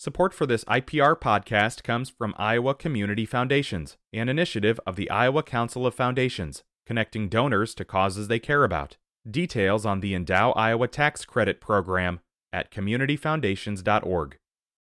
Support for this IPR podcast comes from Iowa Community Foundations, an initiative of the Iowa Council of Foundations, connecting donors to causes they care about. Details on the Endow Iowa Tax Credit Program at communityfoundations.org.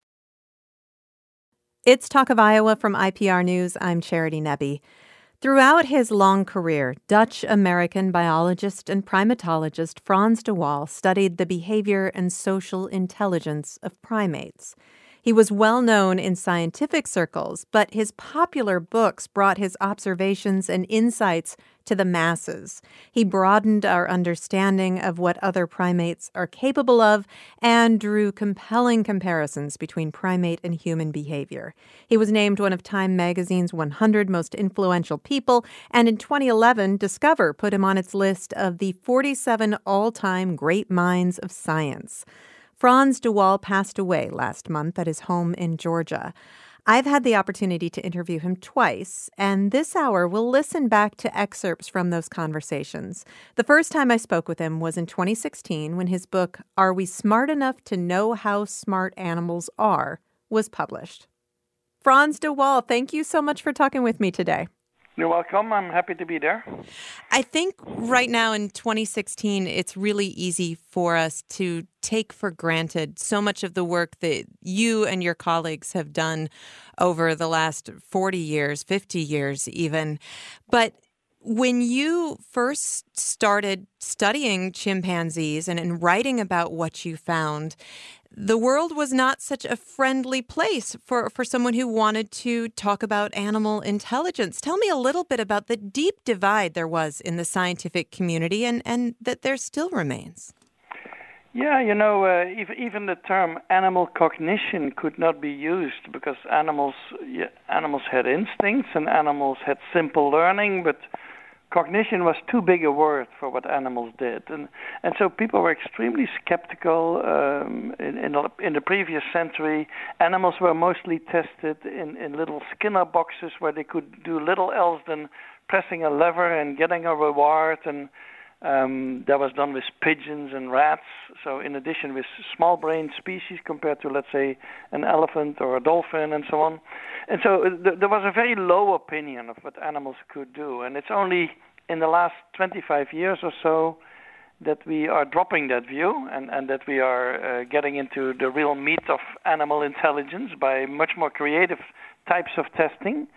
It's Talk of Iowa from IPR News. I'm Charity Nebbe. Throughout his long career, Dutch-American biologist and primatologist Frans de Waal studied the behavior and social intelligence of primates. He was well known in scientific circles, but his popular books brought his observations and insights to the masses. He broadened our understanding of what other primates are capable of and drew compelling comparisons between primate and human behavior. He was named one of Time magazine's 100 most influential people, and in 2011, Discover put him on its list of the 47 all-time great minds of science. Frans de Waal passed away last month at his home in Georgia. I've had the opportunity to interview him twice, and this hour we'll listen back to excerpts from those conversations. The first time I spoke with him was in 2016 when his book, Are We Smart Enough to Know How Smart Animals Are, was published. Frans de Waal, thank you so much for talking with me today. You're welcome. I'm happy to be there. I think right now in 2016, it's really easy for us to take for granted so much of the work that you and your colleagues have done over the last 40 years, 50 years even. But when you first started studying chimpanzees and writing about what you found, the world was not such a friendly place for someone who wanted to talk about animal intelligence. Tell me a little bit about the deep divide there was in the scientific community and that there still remains. Yeah, even the term animal cognition could not be used because animals had instincts and animals had simple learning, but cognition was too big a word for what animals did, and so people were extremely skeptical. In the previous century, animals were mostly tested in little Skinner boxes where they could do little else than pressing a lever and getting a reward, and that was done with pigeons and rats. So in addition with small brain species compared to, let's say, an elephant or a dolphin and so on. And so there was a very low opinion of what animals could do. And it's only in the last 25 years or so that we are dropping that view and that we are getting into the real meat of animal intelligence by much more creative types of testing.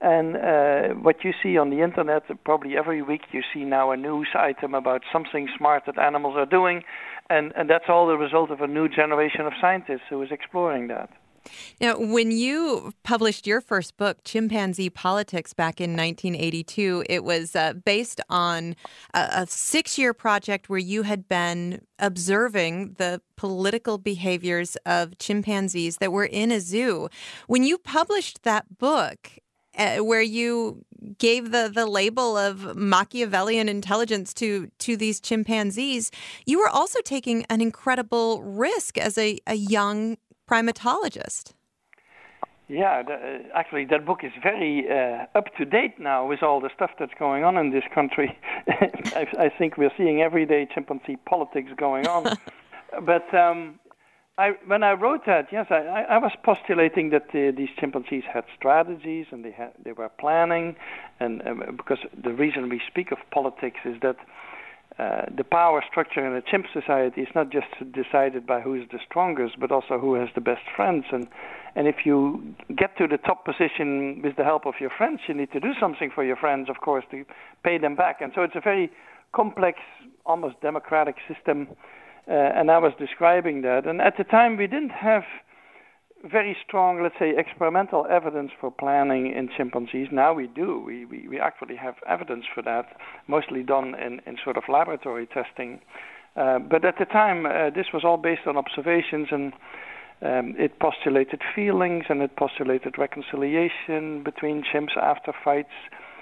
And what you see on the internet, probably every week you see now a news item about something smart that animals are doing, and that's all the result of a new generation of scientists who is exploring that. Now, when you published your first book, Chimpanzee Politics, back in 1982, it was based on a 6-year project where you had been observing the political behaviors of chimpanzees that were in a zoo. When you published that book, where you gave the label of Machiavellian intelligence to these chimpanzees, you were also taking an incredible risk as a young primatologist. Yeah, actually that book is very up to date now with all the stuff that's going on in this country. I think we're seeing everyday chimpanzee politics going on. But when I wrote that, yes, I was postulating that these chimpanzees had strategies and they were planning, and because the reason we speak of politics is that the power structure in a chimp society is not just decided by who is the strongest, but also who has the best friends. And if you get to the top position with the help of your friends, you need to do something for your friends, of course, to pay them back. And so it's a very complex, almost democratic system. And I was describing that. And at the time, we didn't have very strong, let's say, experimental evidence for planning in chimpanzees. Now we do. We actually have evidence for that, mostly done in sort of laboratory testing. But at the time, this was all based on observations, and it postulated feelings, and it postulated reconciliation between chimps after fights.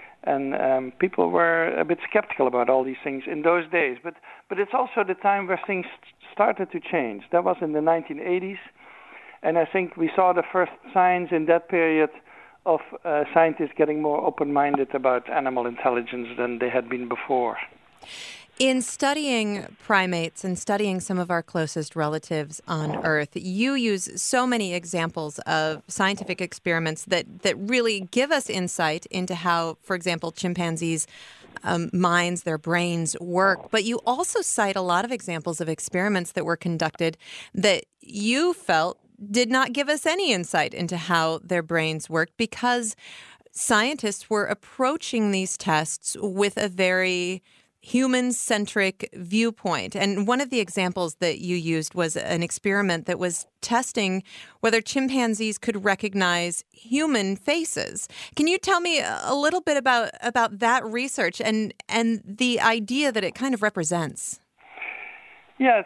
And people were a bit skeptical about all these things in those days. But it's also the time where things started to change. That was in the 1980s. And I think we saw the first signs in that period of scientists getting more open-minded about animal intelligence than they had been before. In studying primates and studying some of our closest relatives on Earth, you use so many examples of scientific experiments that really give us insight into how, for example, chimpanzees' minds, their brains work. But you also cite a lot of examples of experiments that were conducted that you felt did not give us any insight into how their brains worked, because scientists were approaching these tests with a very human-centric viewpoint. And one of the examples that you used was an experiment that was testing whether chimpanzees could recognize human faces. Can you tell me a little bit about that research and the idea that it kind of represents? Yes.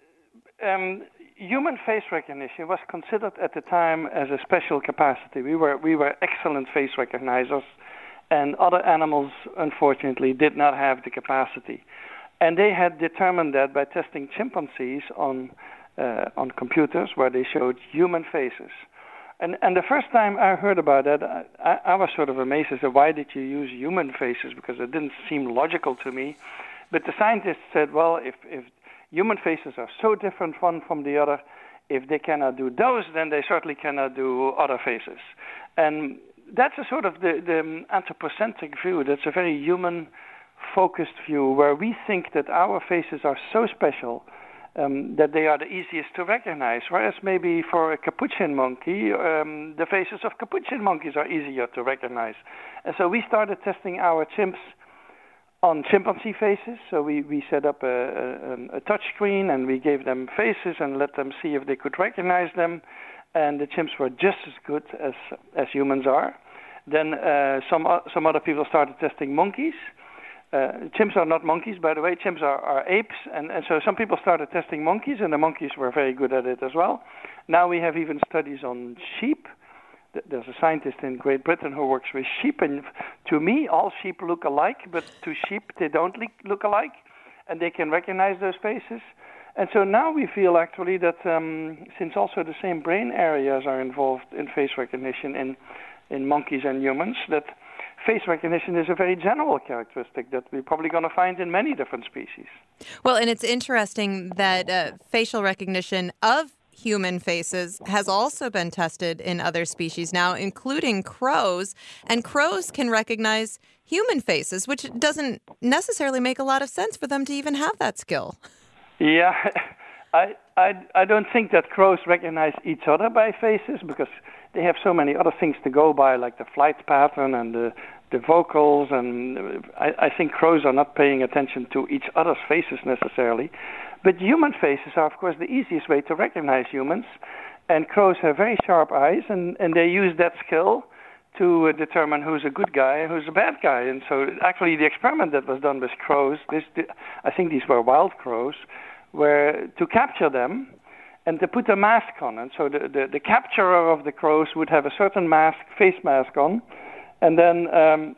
Human face recognition was considered at the time as a special capacity. We were excellent face recognizers, and other animals, unfortunately, did not have the capacity. And they had determined that by testing chimpanzees on computers where they showed human faces. And the first time I heard about that, I was sort of amazed. I said, why did you use human faces? Because it didn't seem logical to me. But the scientists said, well, if human faces are so different one from the other, if they cannot do those, then they certainly cannot do other faces. And that's a sort of the anthropocentric view. That's a very human-focused view where we think that our faces are so special that they are the easiest to recognize, whereas maybe for a capuchin monkey, the faces of capuchin monkeys are easier to recognize. And so we started testing our chimps on chimpanzee faces. So we set up a touch screen and we gave them faces and let them see if they could recognize them. And the chimps were just as good as humans are. Then some other people started testing monkeys. Chimps are not monkeys, by the way. Chimps are apes. And so some people started testing monkeys, and the monkeys were very good at it as well. Now we have even studies on sheep. There's a scientist in Great Britain who works with sheep, and to me, all sheep look alike, but to sheep, they don't look alike, and they can recognize those faces. And so now we feel actually that since also the same brain areas are involved in face recognition in monkeys and humans, that face recognition is a very general characteristic that we're probably going to find in many different species. Well, and it's interesting that facial recognition of human faces has also been tested in other species now, including crows. And crows can recognize human faces, which doesn't necessarily make a lot of sense for them to even have that skill. Yeah, I don't think that crows recognize each other by faces because they have so many other things to go by, like the flight pattern and the vocals. And I think crows are not paying attention to each other's faces necessarily. But human faces are, of course, the easiest way to recognize humans. And crows have very sharp eyes, and they use that skill to determine who's a good guy and who's a bad guy. And so actually the experiment that was done with crows, I think these were wild crows, were to capture them and to put a mask on. And so the capturer of the crows would have a certain face mask on, and then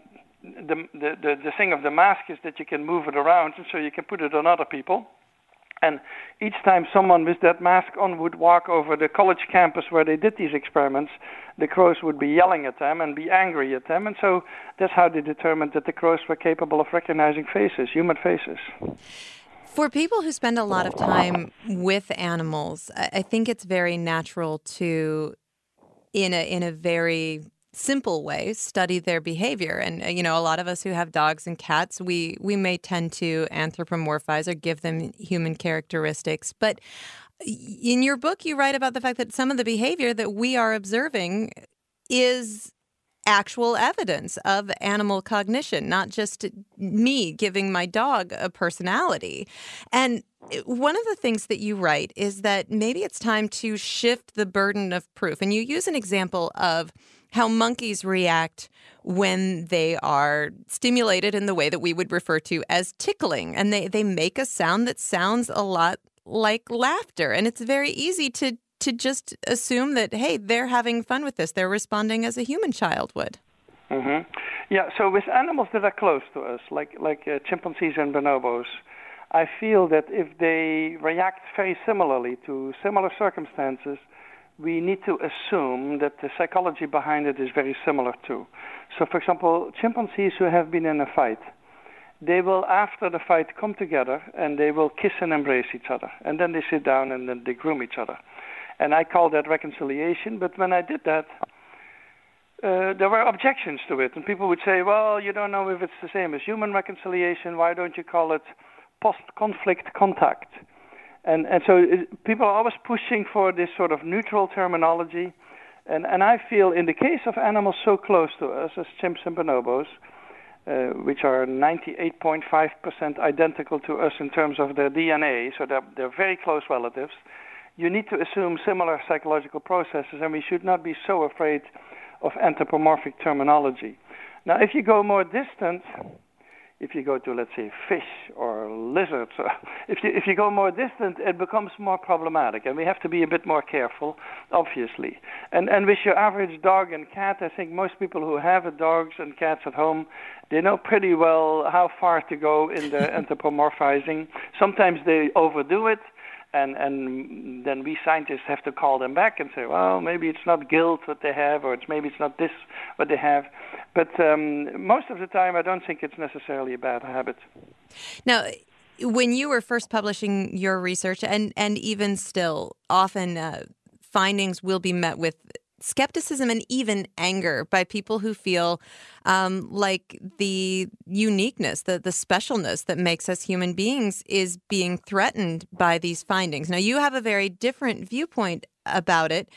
the thing of the mask is that you can move it around, and so you can put it on other people. And each time someone with that mask on would walk over the college campus where they did these experiments, the crows would be yelling at them and be angry at them. And so that's how they determined that the crows were capable of recognizing faces, human faces. For people who spend a lot of time with animals, I think it's very natural to, in a very simple way, study their behavior. And, you know, a lot of us who have dogs and cats, we may tend to anthropomorphize or give them human characteristics. But in your book, you write about the fact that some of the behavior that we are observing is actual evidence of animal cognition, not just me giving my dog a personality. And one of the things that you write is that maybe it's time to shift the burden of proof. And you use an example of how monkeys react when they are stimulated in the way that we would refer to as tickling. And they make a sound that sounds a lot like laughter. And it's very easy to just assume that, hey, they're having fun with this. They're responding as a human child would. Mm-hmm. Yeah, so with animals that are close to us, like chimpanzees and bonobos, I feel that if they react very similarly to similar circumstances, we need to assume that the psychology behind it is very similar too. So, for example, chimpanzees who have been in a fight, they will, after the fight, come together and they will kiss and embrace each other. And then they sit down and then they groom each other. And I call that reconciliation. But when I did that, there were objections to it. And people would say, well, you don't know if it's the same as human reconciliation. Why don't you call it post-conflict contact? And so people are always pushing for this sort of neutral terminology. And I feel in the case of animals so close to us as chimps and bonobos, which are 98.5% identical to us in terms of their DNA, so they're very close relatives, you need to assume similar psychological processes, and we should not be so afraid of anthropomorphic terminology. Now, if you go more distant, if you go to, let's say, fish or lizards, if you go more distant, it becomes more problematic, and we have to be a bit more careful, obviously. And with your average dog and cat, I think most people who have dogs and cats at home, they know pretty well how far to go in the anthropomorphizing. Sometimes they overdo it, and then we scientists have to call them back and say, well, maybe it's not guilt what they have, or maybe it's not this what they have. But most of the time, I don't think it's necessarily a bad habit. Now, when you were first publishing your research, and even still, often findings will be met with skepticism and even anger by people who feel like the uniqueness, the specialness that makes us human beings is being threatened by these findings. Now, you have a very different viewpoint about it.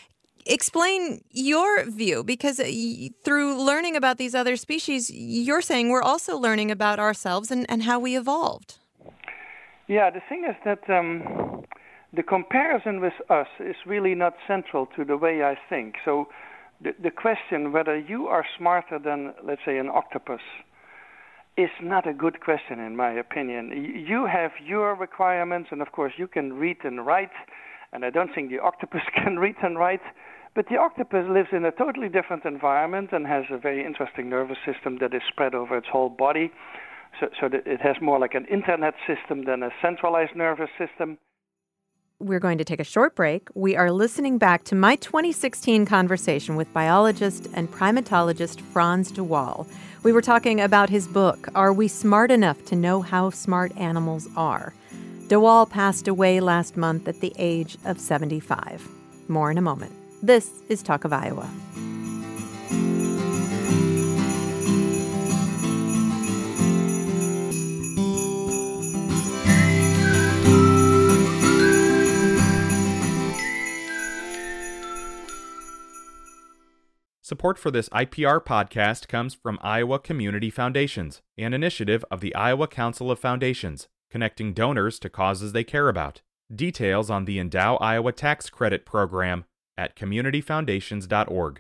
Explain your view, because through learning about these other species, you're saying we're also learning about ourselves and how we evolved. Yeah, the thing is that the comparison with us is really not central to the way I think. So the question whether you are smarter than, let's say, an octopus is not a good question, in my opinion. You have your requirements, and of course you can read and write, and I don't think the octopus can read and write, but the octopus lives in a totally different environment and has a very interesting nervous system that is spread over its whole body, so that it has more like an internet system than a centralized nervous system. We're going to take a short break. We are listening back to my 2016 conversation with biologist and primatologist Frans de Waal. We were talking about his book, Are We Smart Enough to Know How Smart Animals Are? De Waal passed away last month at the age of 75. More in a moment. This is Talk of Iowa. Support for this IPR podcast comes from Iowa Community Foundations, an initiative of the Iowa Council of Foundations, connecting donors to causes they care about. Details on the Endow Iowa Tax Credit Program at communityfoundations.org.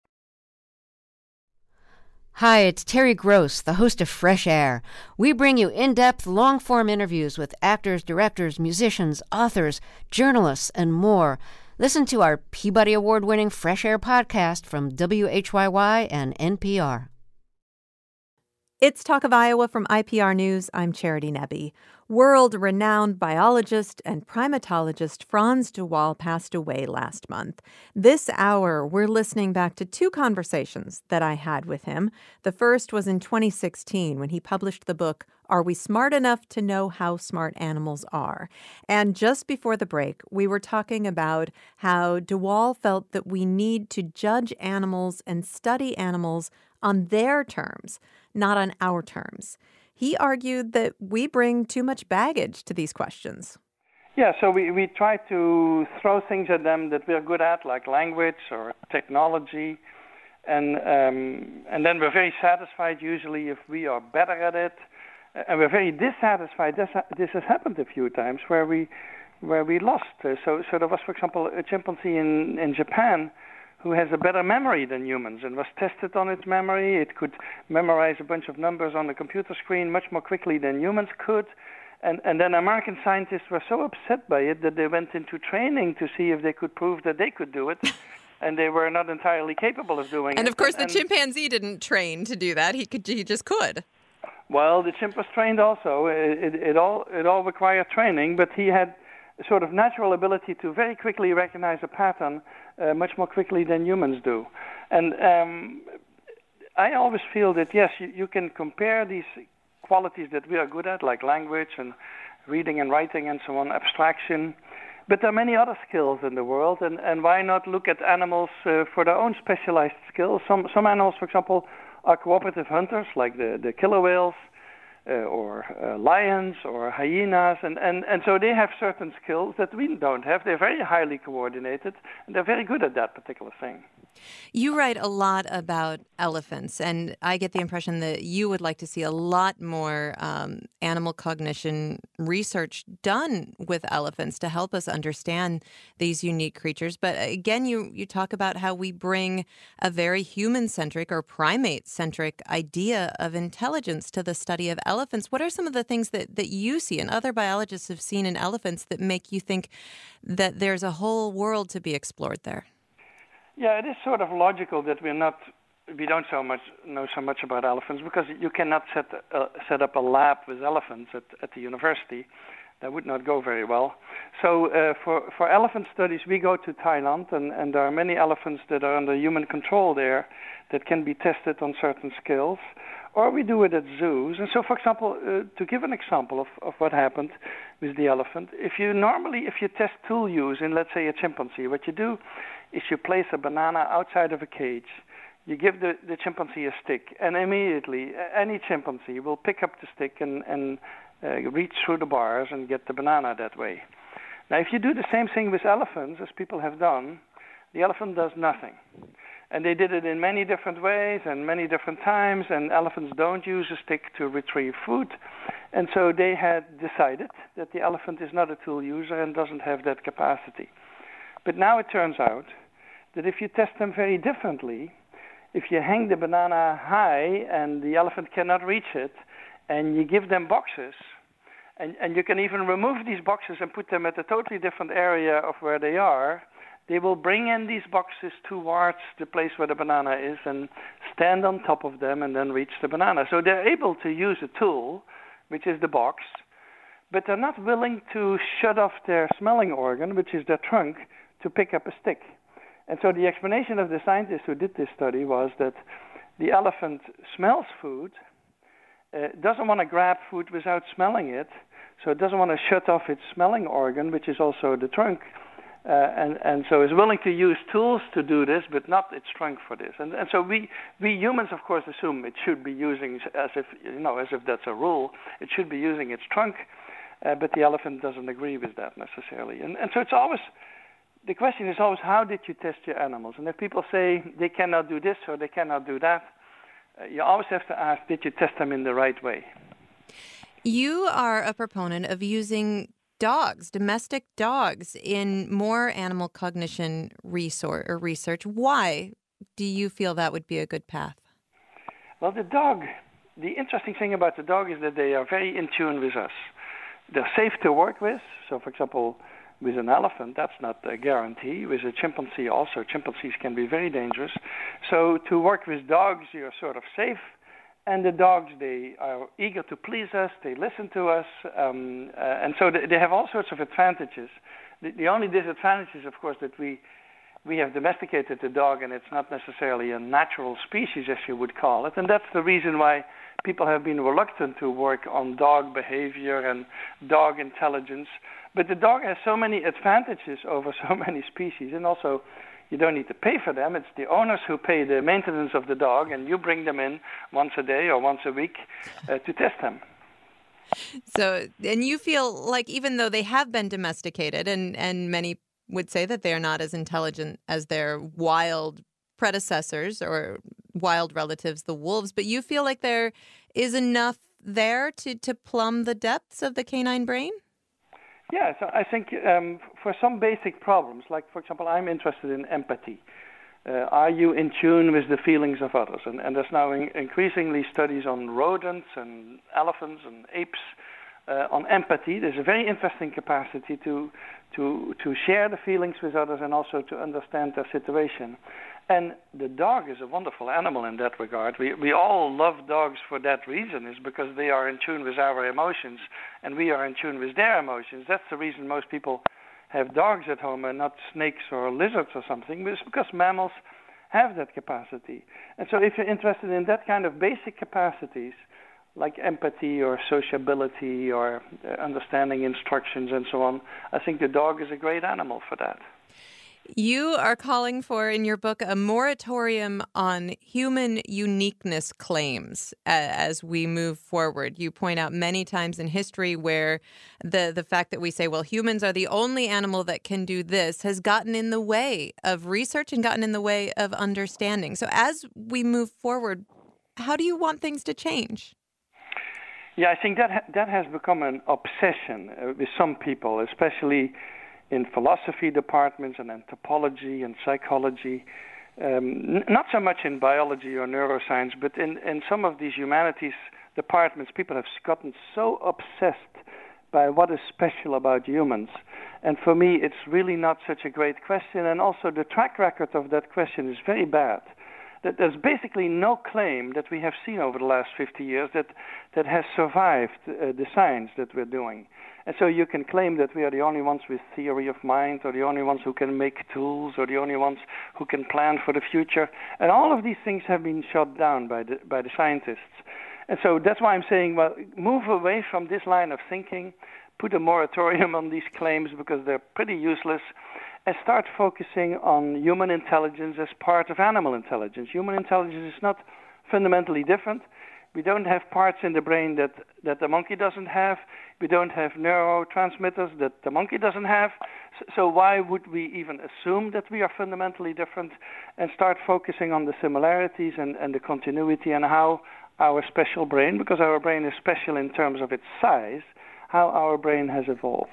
Hi, it's Terry Gross, the host of Fresh Air. We bring you in-depth, long-form interviews with actors, directors, musicians, authors, journalists, and more. Listen to our Peabody Award-winning Fresh Air podcast from WHYY and NPR. It's Talk of Iowa from IPR News. I'm Charity Nebbe. World-renowned biologist and primatologist Frans de Waal passed away last month. This hour, we're listening back to two conversations that I had with him. The first was in 2016 when he published the book, Are We Smart Enough to Know How Smart Animals Are? And just before the break, we were talking about how de Waal felt that we need to judge animals and study animals on their terms, not on our terms. He argued that we bring too much baggage to these questions. Yeah, so we try to throw things at them that we're good at, like language or technology, and then we're very satisfied usually if we are better at it, and we're very dissatisfied. This has happened a few times where we lost. So there was, for example, a chimpanzee in Japan who has a better memory than humans and was tested on its memory. It could memorize a bunch of numbers on the computer screen much more quickly than humans could. And then American scientists were so upset by it that they went into training to see if they could prove that they could do it. And they were not entirely capable of doing it. And of course, the chimpanzee didn't train to do that. He just could. Well, the chimp was trained also. It all required training, but he had a sort of natural ability to very quickly recognize a pattern much more quickly than humans do. And I always feel that, yes, you can compare these qualities that we are good at, like language and reading and writing and so on, abstraction. But there are many other skills in the world, and why not look at animals for their own specialized skills? Some animals, for example, are cooperative hunters, like the killer whales, or lions or hyenas, and so they have certain skills that we don't have. They're very highly coordinated, and they're very good at that particular thing. You write a lot about elephants, and I get the impression that you would like to see a lot more animal cognition research done with elephants to help us understand these unique creatures. But again, you talk about how we bring a very human-centric or primate-centric idea of intelligence to the study of elephants. What are some of the things that you see and other biologists have seen in elephants that make you think that there's a whole world to be explored there? Yeah, it is sort of logical that we don't know so much about elephants, because you cannot set up a lab with elephants at the university. That would not go very well. So for elephant studies, we go to Thailand, and there are many elephants that are under human control there that can be tested on certain skills, or we do it at zoos. And so, for example, to give an example of what happened with the elephant, if you test tool use in, let's say, a chimpanzee, what you do is you place a banana outside of a cage. You give the chimpanzee a stick, and immediately any chimpanzee will pick up the stick and reach through the bars and get the banana that way. Now, if you do the same thing with elephants, as people have done, the elephant does nothing. And they did it in many different ways and many different times, and elephants don't use a stick to retrieve food. And so they had decided that the elephant is not a tool user and doesn't have that capacity. But now it turns out that if you test them very differently, if you hang the banana high and the elephant cannot reach it, and you give them boxes, and you can even remove these boxes and put them at a totally different area of where they are, they will bring in these boxes towards the place where the banana is and stand on top of them and then reach the banana. So they're able to use a tool, which is the box, but they're not willing to shut off their smelling organ, which is their trunk, to pick up a stick. And so the explanation of the scientists who did this study was that the elephant smells food, doesn't want to grab food without smelling it, so it doesn't want to shut off its smelling organ, which is also the trunk, and so is willing to use tools to do this, but not its trunk for this. And so we humans, of course, assume it should be using, as if that's a rule, it should be using its trunk, but the elephant doesn't agree with that necessarily. And so it's always, the question is always, how did you test your animals? And if people say they cannot do this or they cannot do that, you always have to ask, did you test them in the right way? You are a proponent of using dogs, domestic dogs, in more animal cognition research. Why do you feel that would be a good path? Well, the interesting thing about the dog is that they are very in tune with us. They're safe to work with. So, for example, with an elephant, that's not a guarantee. With a chimpanzee also, chimpanzees can be very dangerous. So to work with dogs, you're sort of safe. And the dogs, they are eager to please us, they listen to us, and so they have all sorts of advantages. The only disadvantage is, of course, that we have domesticated the dog, and it's not necessarily a natural species, as you would call it. And that's the reason why people have been reluctant to work on dog behavior and dog intelligence. But the dog has so many advantages over so many species, and also you don't need to pay for them. It's the owners who pay the maintenance of the dog, and you bring them in once a day or once a week to test them. So, and you feel like even though they have been domesticated, and many would say that they are not as intelligent as their wild predecessors or wild relatives, the wolves, but you feel like there is enough there to plumb the depths of the canine brain? Yeah, so I think for some basic problems, like, for example, I'm interested in empathy. Are you in tune with the feelings of others? And there's now increasingly studies on rodents and elephants and apes on empathy. There's a very interesting capacity to share the feelings with others and also to understand their situation. And the dog is a wonderful animal in that regard. We all love dogs for that reason, is because they are in tune with our emotions and we are in tune with their emotions. That's the reason most people have dogs at home and not snakes or lizards or something. It's because mammals have that capacity. And so if you're interested in that kind of basic capacities like empathy or sociability or understanding instructions and so on, I think the dog is a great animal for that. You are calling for, in your book, a moratorium on human uniqueness claims as we move forward. You point out many times in history where the fact that we say, well, humans are the only animal that can do this has gotten in the way of research and gotten in the way of understanding. So as we move forward, how do you want things to change? Yeah, I think that has become an obsession with some people, especially in philosophy departments and anthropology and psychology, not so much in biology or neuroscience, but in some of these humanities departments, people have gotten so obsessed by what is special about humans. And for me, it's really not such a great question, and also the track record of that question is very bad. That there's basically no claim that we have seen over the last 50 years that has survived the science that we're doing. And so you can claim that we are the only ones with theory of mind, or the only ones who can make tools, or the only ones who can plan for the future. And all of these things have been shut down by the scientists. And so that's why I'm saying, well, move away from this line of thinking, put a moratorium on these claims because they're pretty useless, and start focusing on human intelligence as part of animal intelligence. Human intelligence is not fundamentally different. We don't have parts in the brain that the monkey doesn't have. We don't have neurotransmitters that the monkey doesn't have. So why would we even assume that we are fundamentally different, and start focusing on the similarities and the continuity and how our special brain, because our brain is special in terms of its size, how our brain has evolved.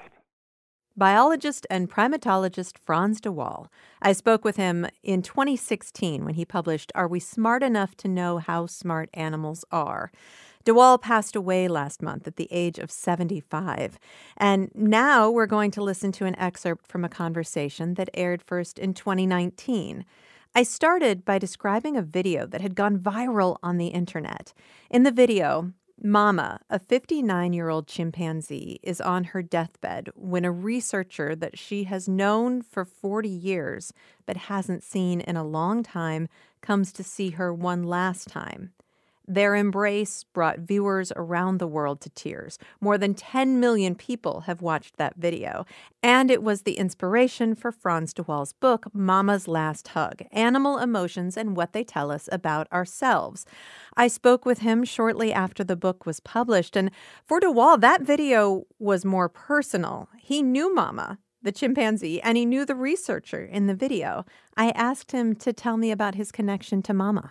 Biologist and primatologist Frans de Waal. I spoke with him in 2016 when he published Are We Smart Enough to Know How Smart Animals Are? De Waal passed away last month at the age of 75. And now we're going to listen to an excerpt from a conversation that aired first in 2019. I started by describing a video that had gone viral on the internet. In the video, Mama, a 59-year-old chimpanzee, is on her deathbed when a researcher that she has known for 40 years but hasn't seen in a long time comes to see her one last time. Their embrace brought viewers around the world to tears. More than 10 million people have watched that video. And it was the inspiration for Frans de Waal's book, Mama's Last Hug, Animal Emotions and What They Tell Us About Ourselves. I spoke with him shortly after the book was published. And for de Waal, that video was more personal. He knew Mama, the chimpanzee, and he knew the researcher in the video. I asked him to tell me about his connection to Mama.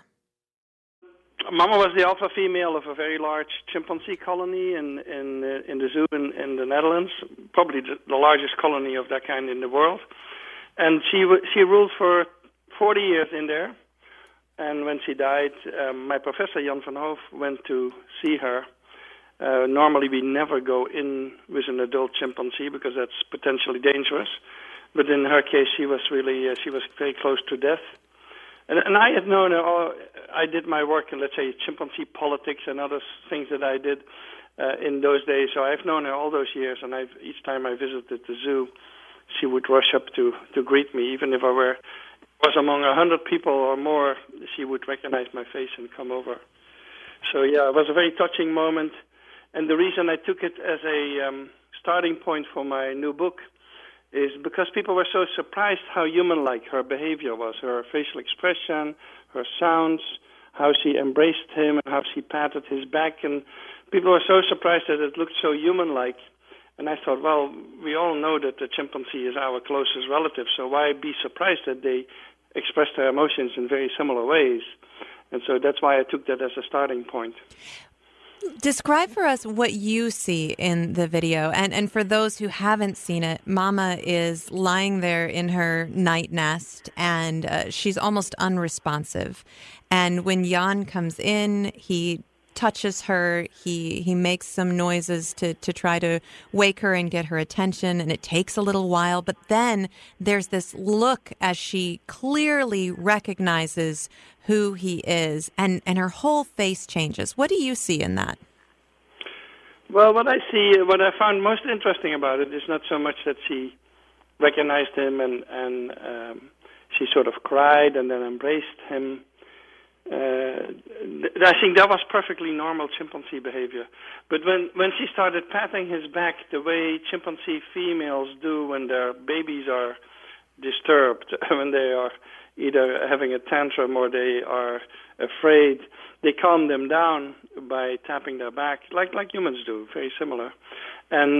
Mama was the alpha female of a very large chimpanzee colony in the zoo in the Netherlands, probably the largest colony of that kind in the world. And she ruled for 40 years in there. And when she died, my professor Jan van Hoof went to see her. Normally we never go in with an adult chimpanzee because that's potentially dangerous. But in her case, she was very close to death. And I had known her. I did my work in, let's say, chimpanzee politics and other things that I did in those days. So I've known her all those years, and each time I visited the zoo, she would rush up to greet me. Even if I was among 100 people or more, she would recognize my face and come over. So yeah, it was a very touching moment. And the reason I took it as a starting point for my new book is because people were so surprised how human-like her behavior was, her facial expression, her sounds, how she embraced him and how she patted his back. And people were so surprised that it looked so human-like. And I thought, well, we all know that the chimpanzee is our closest relative, so why be surprised that they express their emotions in very similar ways? And so that's why I took that as a starting point. Describe for us what you see in the video. And for those who haven't seen it, Mama is lying there in her night nest, and she's almost unresponsive. And when Jan comes in, he touches her, he makes some noises to try to wake her and get her attention, and it takes a little while. But then there's this look as she clearly recognizes who he is, and her whole face changes. What do you see in that? Well, what I found most interesting about it is not so much that she recognized him and she sort of cried and then embraced him. I think that was perfectly normal chimpanzee behavior. But when she started patting his back the way chimpanzee females do when their babies are disturbed, when they are either having a tantrum or they are afraid, they calm them down by tapping their back, like humans do, very similar. And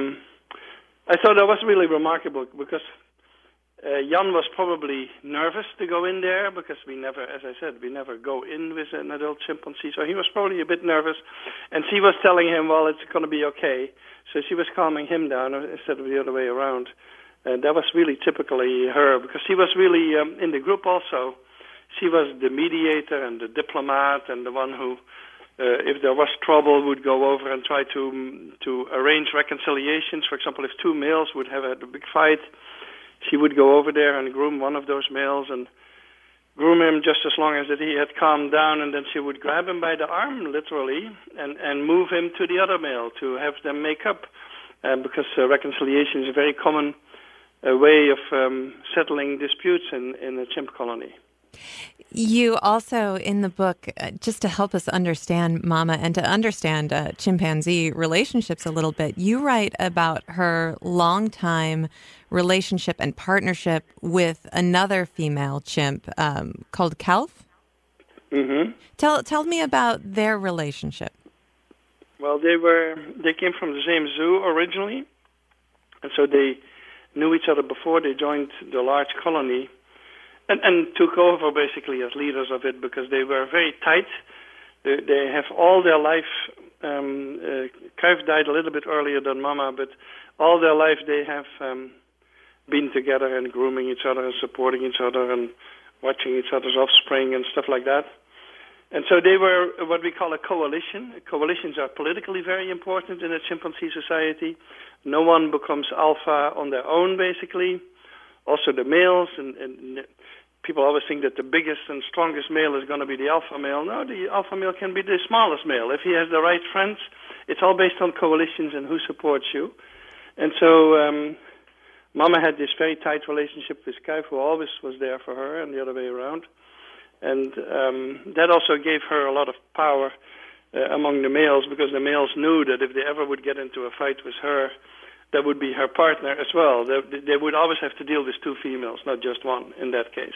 I thought that was really remarkable because Jan was probably nervous to go in there because we never, as I said, we never go in with an adult chimpanzee. So he was probably a bit nervous. And she was telling him, well, it's going to be okay. So she was calming him down instead of the other way around. And that was really typically her because she was really in the group also. She was the mediator and the diplomat and the one who, if there was trouble, would go over and try to arrange reconciliations. For example, if two males would have a big fight, she would go over there and groom one of those males and groom him just as long as that he had calmed down, and then she would grab him by the arm, literally, and move him to the other male to have them make up, because reconciliation is a very common way of settling disputes in a chimp colony. You also, in the book, just to help us understand Mama and to understand chimpanzee relationships a little bit, you write about her longtime relationship and partnership with another female chimp called Calf. Mm-hmm. Tell me about their relationship. Well, they came from the same zoo originally, and so they knew each other before they joined the large colony. And took over basically as leaders of it because they were very tight. They have all their life. Kuif died a little bit earlier than Mama, but all their life they have been together and grooming each other and supporting each other and watching each other's offspring and stuff like that. And so they were what we call a coalition. Coalitions are politically very important in a chimpanzee society. No one becomes alpha on their own, basically. Also the males, and people always think that the biggest and strongest male is going to be the alpha male. No, the alpha male can be the smallest male. If he has the right friends, it's all based on coalitions and who supports you. And so Mama had this very tight relationship with Kuif, who always was there for her, and the other way around. And that also gave her a lot of power among the males, because the males knew that if they ever would get into a fight with her, that would be her partner as well. They would always have to deal with two females, not just one in that case.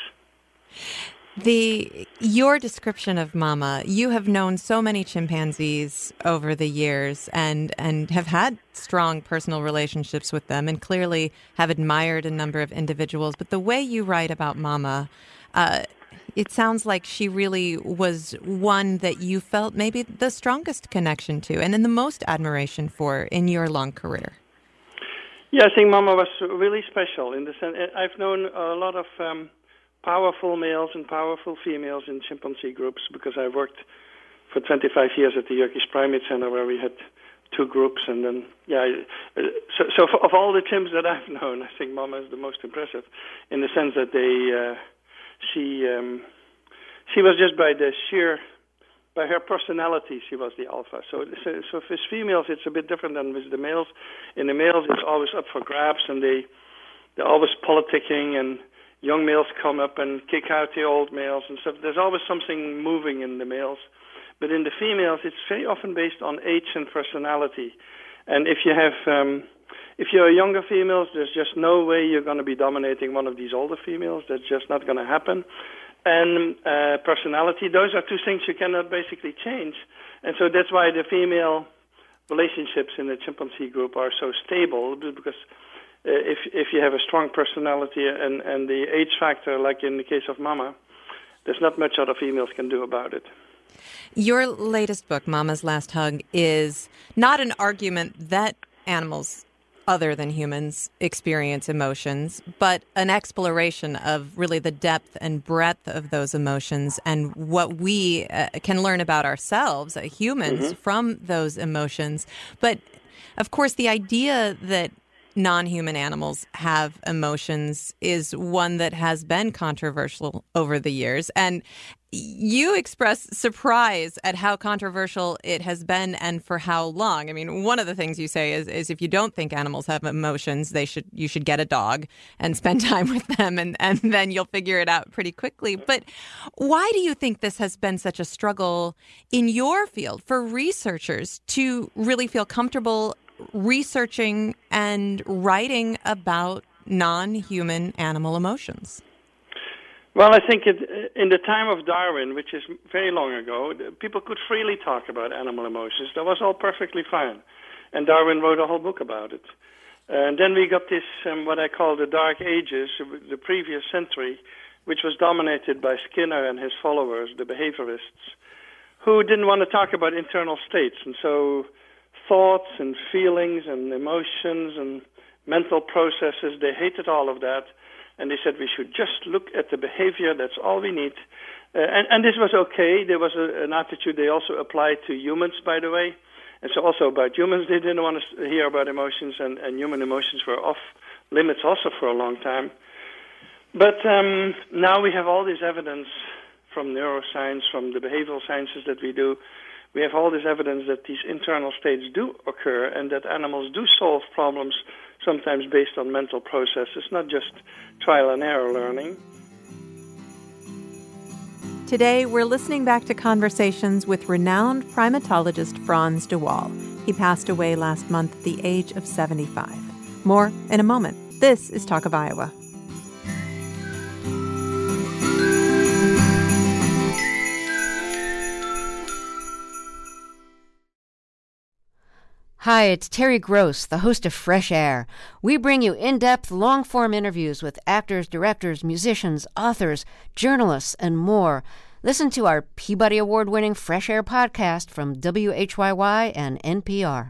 Your description of Mama, you have known so many chimpanzees over the years and have had strong personal relationships with them and clearly have admired a number of individuals. But the way you write about Mama, it sounds like she really was one that you felt maybe the strongest connection to and in the most admiration for in your long career. Yeah, I think Mama was really special in the sense. I've known a lot of powerful males and powerful females in chimpanzee groups because I worked for 25 years at the Yerkes Primate Center where we had two groups, and then So of all the chimps that I've known, I think Mama is the most impressive in the sense that she was just by her personality, she was the alpha. So with females, it's a bit different than with the males. In the males, it's always up for grabs, and they're always politicking, and young males come up and kick out the old males and stuff. There's always something moving in the males. But in the females, it's very often based on age and personality. And if you're a younger female, there's just no way you're going to be dominating one of these older females. That's just not going to happen. And personality, those are two things you cannot basically change. And so that's why the female relationships in the chimpanzee group are so stable, because if you have a strong personality and the age factor, like in the case of Mama, there's not much other females can do about it. Your latest book, Mama's Last Hug, is not an argument that animals other than humans experience emotions, but an exploration of really the depth and breadth of those emotions and what we can learn about ourselves, humans, from those emotions. But, of course, the idea that non-human animals have emotions is one that has been controversial over the years. And you express surprise at how controversial it has been and for how long. I mean, one of the things you say is if you don't think animals have emotions, you should get a dog and spend time with them, and then you'll figure it out pretty quickly. But why do you think this has been such a struggle in your field for researchers to really feel comfortable researching and writing about non-human animal emotions? Well, I think in the time of Darwin, which is very long ago, people could freely talk about animal emotions. That was all perfectly fine. And Darwin wrote a whole book about it. And then we got this, what I call the Dark Ages, the previous century, which was dominated by Skinner and his followers, the behaviorists, who didn't want to talk about internal states. And so thoughts and feelings and emotions and mental processes, they hated all of that. And they said we should just look at the behavior, that's all we need. And this was okay. There was an attitude they also applied to humans, by the way. And so also about humans, they didn't want to hear about emotions, and human emotions were off limits also for a long time. But now we have all this evidence from neuroscience, from the behavioral sciences that we do. We have all this evidence that these internal states do occur and that animals do solve problems sometimes based on mental processes, not just trial and error learning. Today, we're listening back to conversations with renowned primatologist Frans de Waal. He passed away last month at the age of 75. More in a moment. This is Talk of Iowa. Hi, it's Terry Gross, the host of Fresh Air. We bring you in-depth, long-form interviews with actors, directors, musicians, authors, journalists, and more. Listen to our Peabody Award-winning Fresh Air podcast from WHYY and NPR.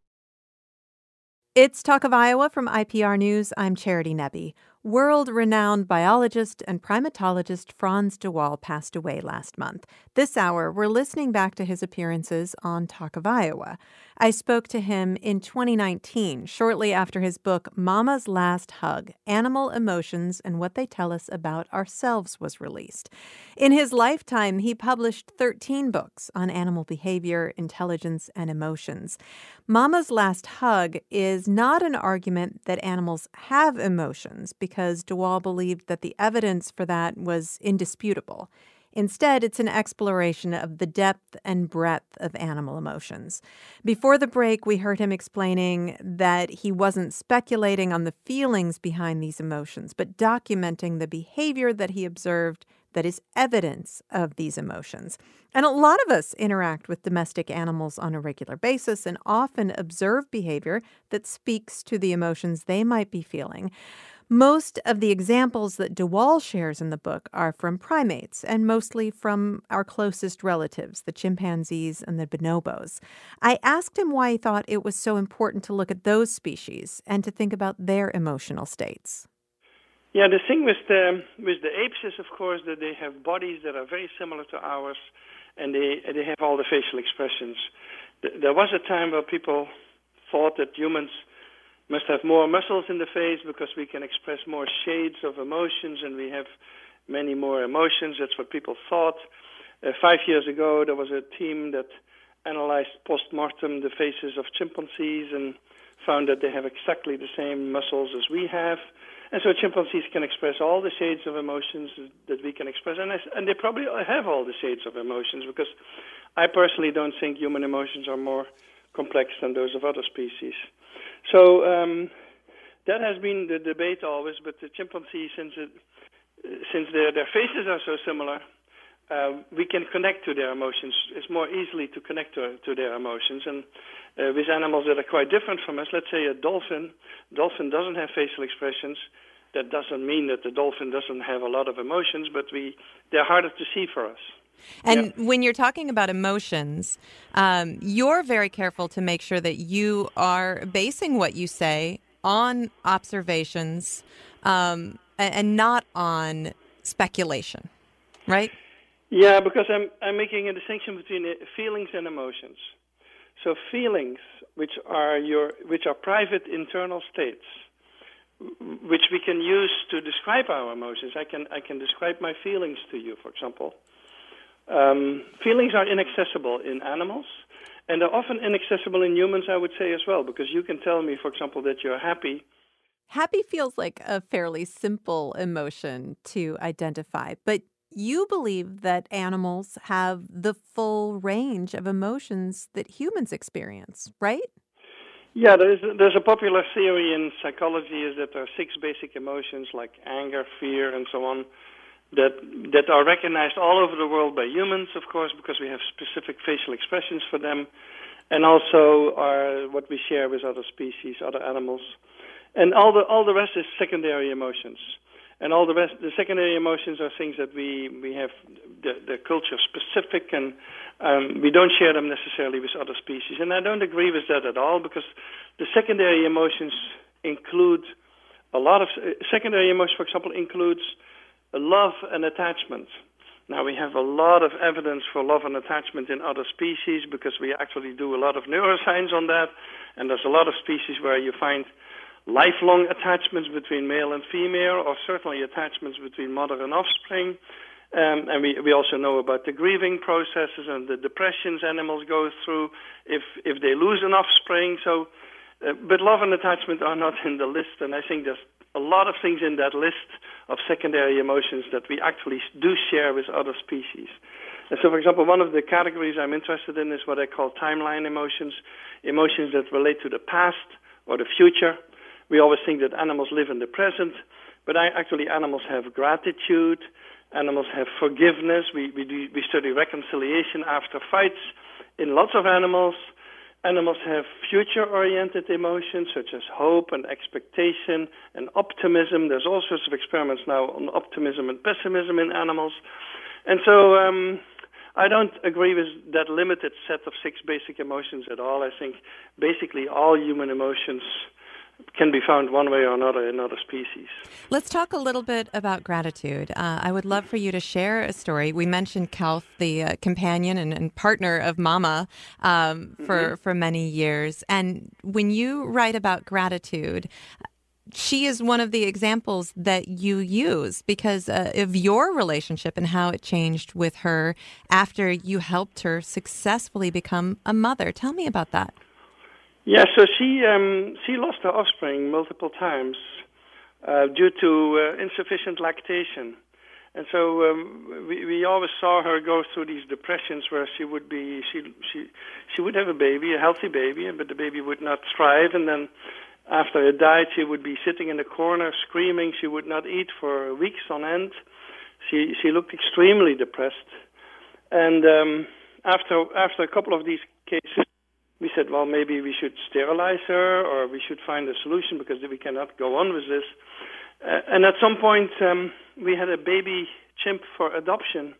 It's Talk of Iowa from IPR News. I'm Charity Nebbe. World-renowned biologist and primatologist Frans de Waal passed away last month. This hour, we're listening back to his appearances on Talk of Iowa. I spoke to him in 2019, shortly after his book, Mama's Last Hug, Animal Emotions and What They Tell Us About Ourselves was released. In his lifetime, he published 13 books on animal behavior, intelligence, and emotions. Mama's Last Hug is not an argument that animals have emotions, because de Waal believed that the evidence for that was indisputable. Instead, it's an exploration of the depth and breadth of animal emotions. Before the break, we heard him explaining that he wasn't speculating on the feelings behind these emotions, but documenting the behavior that he observed that is evidence of these emotions. And a lot of us interact with domestic animals on a regular basis and often observe behavior that speaks to the emotions they might be feeling. Most of the examples that de Waal shares in the book are from primates, and mostly from our closest relatives, the chimpanzees and the bonobos. I asked him why he thought it was so important to look at those species and to think about their emotional states. Yeah, the thing with the apes is, of course, that they have bodies that are very similar to ours, and they have all the facial expressions. There was a time where people thought that humans must have more muscles in the face because we can express more shades of emotions and we have many more emotions. That's what people thought. 5 years ago, there was a team that analyzed post-mortem the faces of chimpanzees and found that they have exactly the same muscles as we have. And so chimpanzees can express all the shades of emotions that we can express. And they probably have all the shades of emotions, because I personally don't think human emotions are more complex than those of other species. So that has been the debate always, but the chimpanzees, since their faces are so similar, we can connect to their emotions. It's more easily to connect to their emotions. And with animals that are quite different from us, let's say a dolphin doesn't have facial expressions. That doesn't mean that the dolphin doesn't have a lot of emotions, but they're harder to see for us. And when you're talking about emotions, you're very careful to make sure that you are basing what you say on observations and not on speculation, right? Yeah, because I'm making a distinction between feelings and emotions. So feelings, which are private internal states, which we can use to describe our emotions. I can describe my feelings to you, for example. Feelings are inaccessible in animals, and they're often inaccessible in humans, I would say, as well, because you can tell me, for example, that you're happy. Happy feels like a fairly simple emotion to identify, but you believe that animals have the full range of emotions that humans experience, right? Yeah, there's a popular theory in psychology is that there are 6 basic emotions like anger, fear, and so on, that are recognized all over the world by humans, of course, because we have specific facial expressions for them, and also are what we share with other species, other animals. And all the rest is secondary emotions. And all the rest, the secondary emotions are things that we have, the culture specific, and we don't share them necessarily with other species. And I don't agree with that at all, because the secondary emotions include a lot of, secondary emotions, for example, includes love and attachment. Now, we have a lot of evidence for love and attachment in other species because we actually do a lot of neuroscience on that, and there's a lot of species where you find lifelong attachments between male and female, or certainly attachments between mother and offspring. And we also know about the grieving processes and the depressions animals go through if they lose an offspring. So, but love and attachment are not in the list, and I think there's a lot of things in that list of secondary emotions that we actually do share with other species. And so, for example, one of the categories I'm interested in is what I call timeline emotions, emotions that relate to the past or the future. We always think that animals live in the present, but actually animals have gratitude, animals have forgiveness. We study reconciliation after fights in lots of animals. Animals have future-oriented emotions such as hope and expectation and optimism. There's all sorts of experiments now on optimism and pessimism in animals. And so I don't agree with that limited set of 6 basic emotions at all. I think basically all human emotions can be found one way or another in other species. Let's talk a little bit about gratitude. I would love for you to share a story. We mentioned Calf, the companion and partner of Mama for many years. And when you write about gratitude, she is one of the examples that you use because of your relationship and how it changed with her after you helped her successfully become a mother. Tell me about that. Yeah, so she lost her offspring multiple times due to insufficient lactation, and so we always saw her go through these depressions where she would have a baby, a healthy baby, but the baby would not thrive, and then after it died, she would be sitting in the corner screaming. She would not eat for weeks on end. She looked extremely depressed, and after a couple of these cases, we said, well, maybe we should sterilize her or we should find a solution because we cannot go on with this. And at some point, we had a baby chimp for adoption,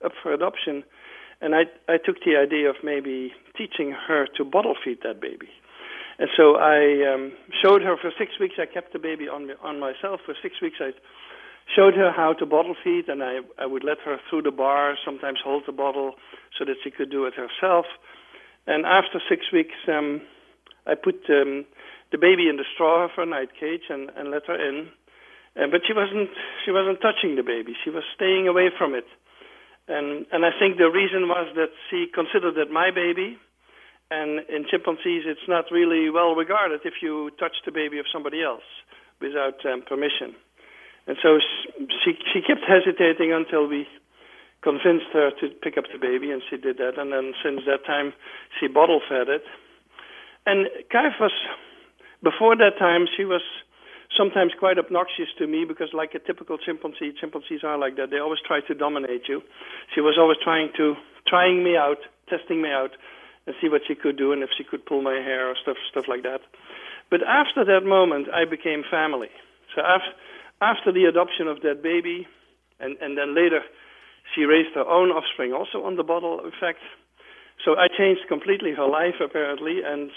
and I took the idea of maybe teaching her to bottle feed that baby. And so I showed her for 6 weeks. I kept the baby on myself. For 6 weeks, I showed her how to bottle feed, and I would let her through the bar, sometimes hold the bottle so that she could do it herself. And after 6 weeks, I put the baby in the straw of her night cage and let her in. But she wasn't touching the baby. She was staying away from it. And I think the reason was that she considered it my baby. And in chimpanzees, it's not really well regarded if you touch the baby of somebody else without permission. And so she kept hesitating until we convinced her to pick up the baby, and she did that. And then since that time, she bottle fed it. And Kaif was, before that time, she was sometimes quite obnoxious to me because like a typical chimpanzee, chimpanzees are like that. They always try to dominate you. She was always trying me out, testing me out, and see what she could do and if she could pull my hair or stuff like that. But after that moment, I became family. So after the adoption of that baby, and then later, she raised her own offspring, also on the bottle, in fact. So I changed completely her life, apparently, and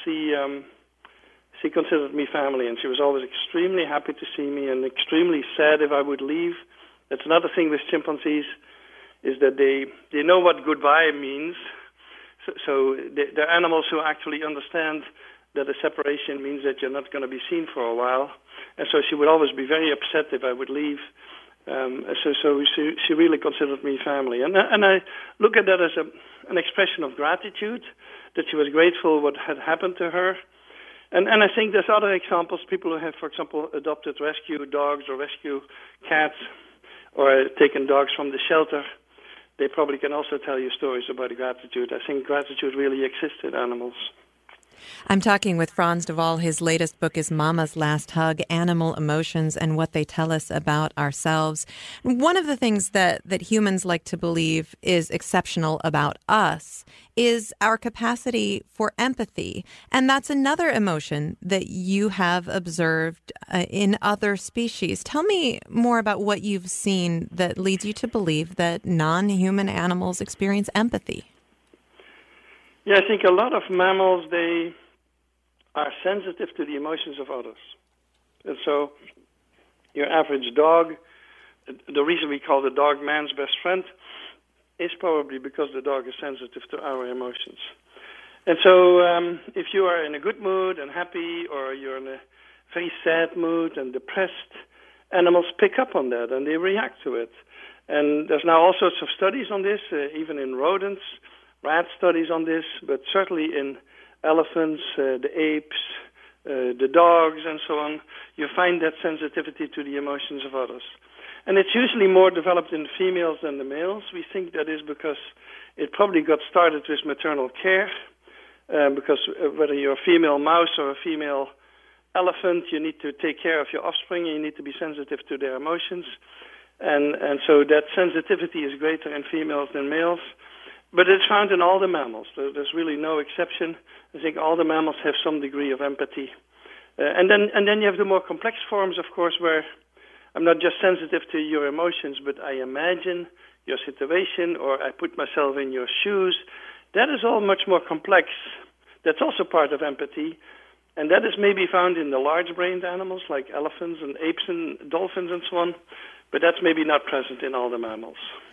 she considered me family, and she was always extremely happy to see me and extremely sad if I would leave. That's another thing with chimpanzees, is that they know what goodbye means. So they're animals who actually understand that a separation means that you're not going to be seen for a while. And so she would always be very upset if I would leave. So she really considered me family. And I look at that as an expression of gratitude, that she was grateful what had happened to her. And I think there's other examples, people who have, for example, adopted rescue dogs or rescue cats or taken dogs from the shelter. They probably can also tell you stories about gratitude. I think gratitude really exists in animals. I'm talking with Frans de Waal. His latest book is Mama's Last Hug, Animal Emotions and What They Tell Us About Ourselves. One of the things that humans like to believe is exceptional about us is our capacity for empathy. And that's another emotion that you have observed in other species. Tell me more about what you've seen that leads you to believe that non-human animals experience empathy. Yeah, I think a lot of mammals, they are sensitive to the emotions of others. And so your average dog, the reason we call the dog man's best friend is probably because the dog is sensitive to our emotions. And so if you are in a good mood and happy, or you're in a very sad mood and depressed, animals pick up on that and they react to it. And there's now all sorts of studies on this, even in rodents, rat studies on this, but certainly in elephants, the apes, the dogs, and so on, you find that sensitivity to the emotions of others. And it's usually more developed in the females than the males. We think that is because it probably got started with maternal care, because whether you're a female mouse or a female elephant, you need to take care of your offspring, and you need to be sensitive to their emotions. And so that sensitivity is greater in females than males. But it's found in all the mammals. There's really no exception. I think all the mammals have some degree of empathy. And then you have the more complex forms, of course, where I'm not just sensitive to your emotions, but I imagine your situation, or I put myself in your shoes. That is all much more complex. That's also part of empathy. And that is maybe found in the large-brained animals like elephants and apes and dolphins and so on. But that's maybe not present in all the mammals.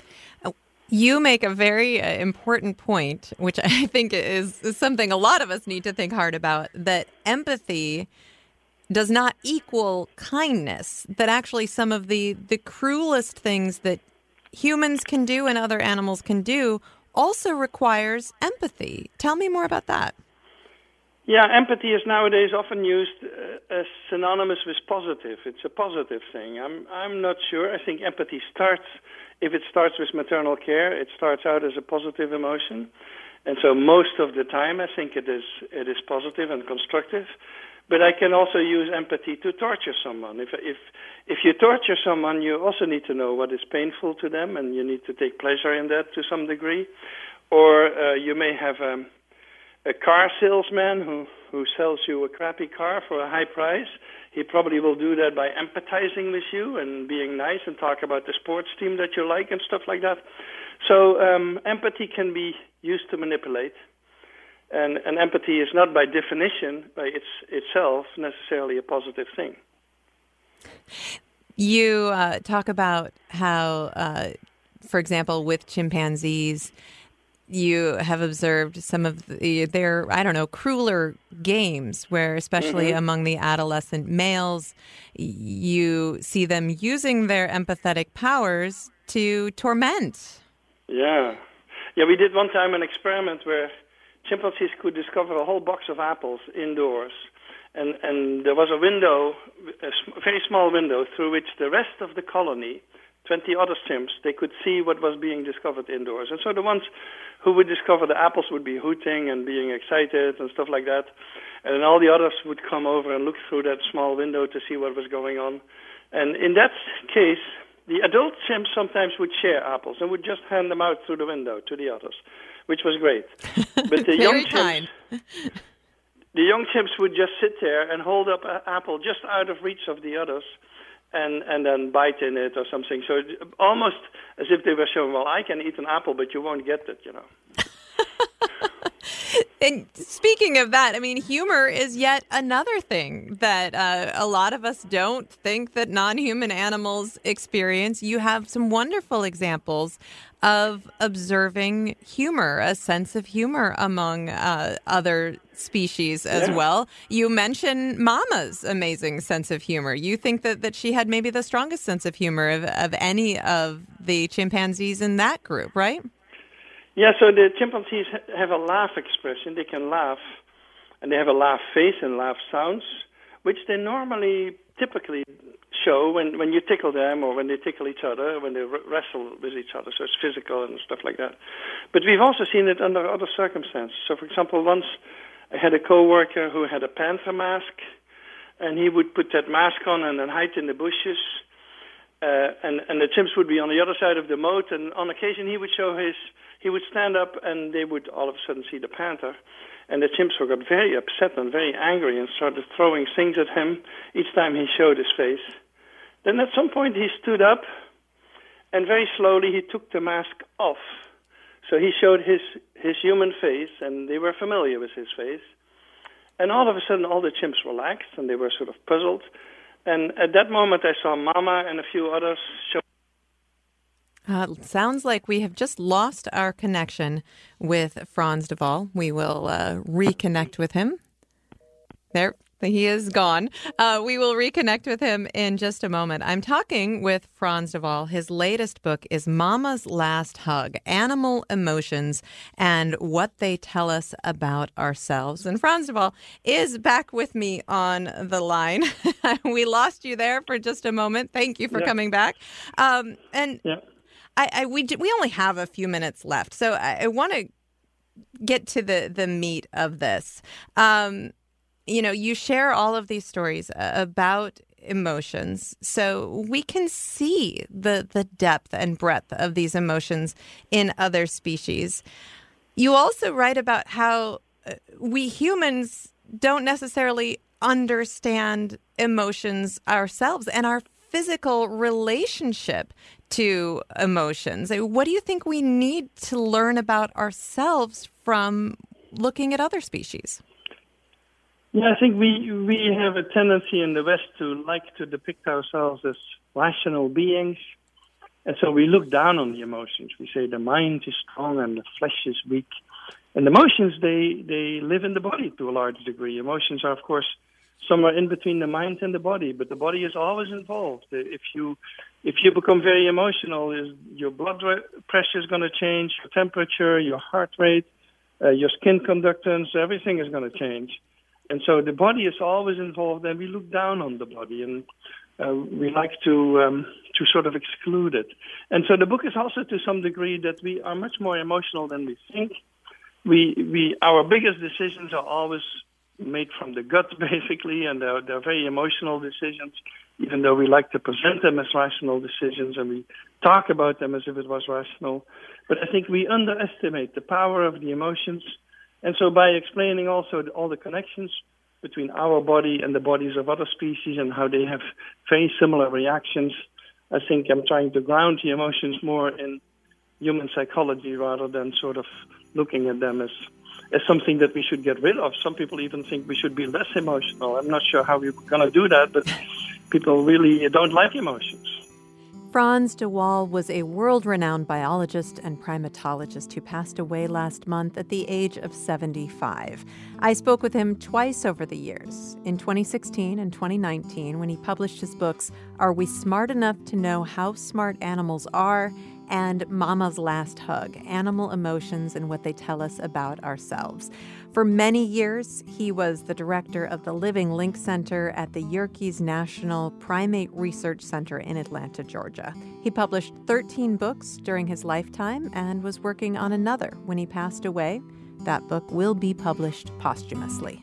You make a very important point, which I think is something a lot of us need to think hard about, that empathy does not equal kindness, that actually some of the cruelest things that humans can do and other animals can do also requires empathy. Tell me more about that. Yeah, empathy is nowadays often used as synonymous with positive. It's a positive thing. I'm not sure. I think empathy if it starts with maternal care, it starts out as a positive emotion. And so most of the time, I think it is positive and constructive. But I can also use empathy to torture someone. If you torture someone, you also need to know what is painful to them, and you need to take pleasure in that to some degree. Or you may have a car salesman who sells you a crappy car for a high price. He probably will do that by empathizing with you and being nice and talk about the sports team that you like and stuff like that. So empathy can be used to manipulate. And empathy is not by definition, by itself, necessarily a positive thing. You talk about how, for example, with chimpanzees, you have observed some of their, crueler games where, especially among the adolescent males, you see them using their empathetic powers to torment. Yeah, we did one time an experiment where chimpanzees could discover a whole box of apples indoors. And there was a window, a very small window, through which the rest of the colony, 20 other chimps, they could see what was being discovered indoors. And so the ones who would discover the apples would be hooting and being excited and stuff like that. And then all the others would come over and look through that small window to see what was going on. And in that case, the adult chimps sometimes would share apples and would just hand them out through the window to the others, which was great. But the young chimps would just sit there and hold up an apple just out of reach of the others, and then bite in it or something. So almost as if they were showing, well, I can eat an apple, but you won't get it, And speaking of that, I mean, humor is yet another thing that a lot of us don't think that non-human animals experience. You have some wonderful examples of observing humor, a sense of humor among other species as well. You mention Mama's amazing sense of humor. You think that she had maybe the strongest sense of humor of any of the chimpanzees in that group, right? Yeah, so the chimpanzees have a laugh expression. They can laugh, and they have a laugh face and laugh sounds, which they typically show when you tickle them or when they tickle each other, when they wrestle with each other. So it's physical and stuff like that. But we've also seen it under other circumstances. So, for example, once I had a coworker who had a panther mask, and he would put that mask on and then hide in the bushes. And the chimps would be on the other side of the moat, and on occasion he would stand up and they would all of a sudden see the panther. And the chimps got very upset and very angry and started throwing things at him each time he showed his face. Then at some point he stood up and very slowly he took the mask off. So he showed his human face, and they were familiar with his face. And all of a sudden all the chimps relaxed and they were sort of puzzled. And at that moment I saw Mama and a few others show. Sounds like we have just lost our connection with Frans de Waal. We will reconnect with him. There, he is gone. We will reconnect with him in just a moment. I'm talking with Frans de Waal. His latest book is Mama's Last Hug, Animal Emotions and What They Tell Us About Ourselves. And Frans de Waal is back with me on the line. We lost you there for just a moment. Thank you for coming back. We only have a few minutes left, so I want to get to the meat of this. You share all of these stories about emotions, so we can see the depth and breadth of these emotions in other species. You also write about how we humans don't necessarily understand emotions ourselves and our physical relationship to emotions. What do you think we need to learn about ourselves from looking at other species? Yeah, I think we have a tendency in the West to like to depict ourselves as rational beings. And so we look down on the emotions. We say the mind is strong and the flesh is weak. And emotions, they live in the body to a large degree. Emotions are, of course, somewhere in between the mind and the body, but the body is always involved. If you become very emotional, your blood pressure is going to change, your temperature, your heart rate, your skin conductance, everything is going to change. And so the body is always involved, and we look down on the body, and we like to sort of exclude it. And so the book is also to some degree that we are much more emotional than we think. Our biggest decisions are always made from the gut, basically, and they're very emotional decisions, even though we like to present them as rational decisions and we talk about them as if it was rational. But I think we underestimate the power of the emotions. And so by explaining also all the connections between our body and the bodies of other species and how they have very similar reactions, I think I'm trying to ground the emotions more in human psychology rather than sort of looking at them as something that we should get rid of. Some people even think we should be less emotional. I'm not sure how we're going to do that, but people really don't like emotions. Frans de Waal was a world-renowned biologist and primatologist who passed away last month at the age of 75. I spoke with him twice over the years, in 2016 and 2019, when he published his books, Are We Smart Enough to Know How Smart Animals Are? And Mama's Last Hug, Animal Emotions and What They Tell Us About Ourselves. For many years, he was the director of the Living Link Center at the Yerkes National Primate Research Center in Atlanta, Georgia. He published 13 books during his lifetime and was working on another when he passed away. That book will be published posthumously.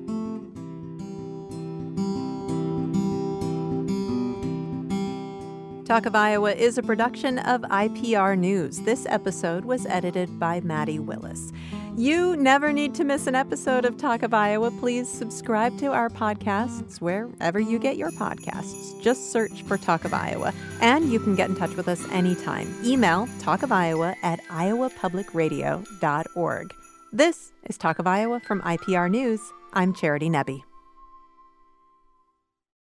Talk of Iowa is a production of IPR News. This episode was edited by Maddie Willis. You never need to miss an episode of Talk of Iowa. Please subscribe to our podcasts wherever you get your podcasts. Just search for Talk of Iowa. And you can get in touch with us anytime. Email talkofiowa@iowapublicradio.org. This is Talk of Iowa from IPR News. I'm Charity Nebbe.